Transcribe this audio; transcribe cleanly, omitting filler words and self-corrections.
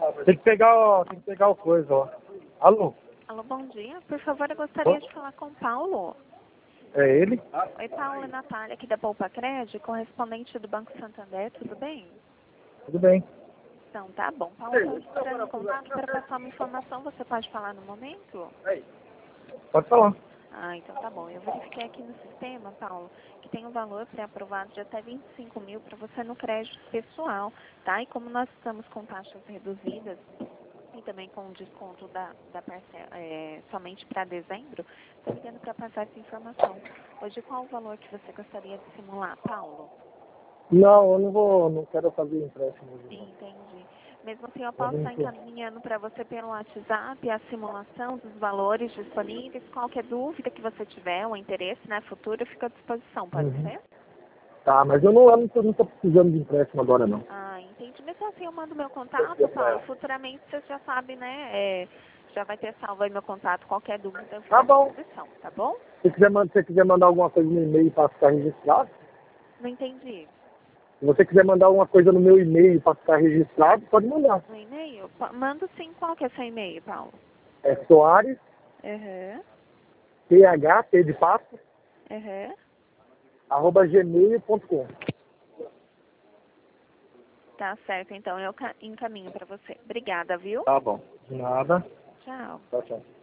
Tem que pegar o coisa, ó. Alô? Alô, bom dia. Por favor, eu gostaria de falar com o Paulo. É ele? Oi, Paulo, é Natália aqui da Poupa Crédito, correspondente do Banco Santander, tudo bem? Tudo bem. Então, tá bom. Paulo, eu estou entrando em contato para passar uma informação. Você pode falar no momento? Pode falar. Ah, então tá bom. Eu verifiquei aqui no sistema, Paulo, que tem um valor pré-aprovado de até 25 mil para você no crédito pessoal, tá? E como nós estamos com taxas reduzidas e também com desconto da parcela somente para dezembro, estou ligando para passar essa informação. Hoje, qual o valor que você gostaria de simular, Paulo? Não, eu não quero fazer empréstimo hoje, não. Entendi. Mesmo assim, eu Pode posso me estar encaminhando para você pelo WhatsApp a simulação dos valores disponíveis. Qualquer dúvida que você tiver, ou interesse, né, futuro, eu fico à disposição, pode ser? Tá, mas eu não tô precisando de empréstimo agora, não. Ah, entendi. Mesmo assim, eu mando meu contato, Paulo. Futuramente, você já sabe, né, já vai ter salvo aí meu contato. Qualquer dúvida, eu fico Tá à bom. disposição, tá bom? Se você quiser mandar alguma coisa no e-mail para ficar registrado, Não entendi. se você quiser mandar alguma coisa no meu e-mail para ficar registrado, pode mandar. No e-mail? Mando sim. Qual que é seu e-mail, Paulo? É Soares, Aham, T de pato, aham. @gmail.com. Tá certo, então eu encaminho para você. Obrigada, viu? Tá bom. De nada. Tchau. Tchau, tchau.